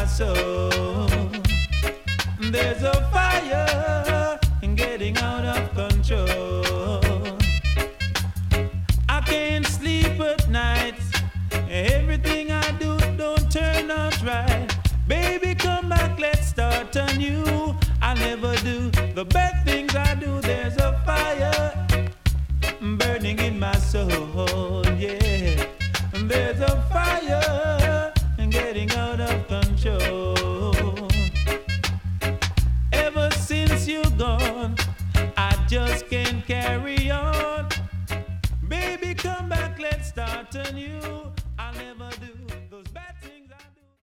soul. There's a fire getting out of control. I can't sleep at night. Everything I do don't turn out right. Baby, come back, let's start anew. I never do the bad things I do. There's a fire burning in my soul, yeah. There's a fire getting out of control.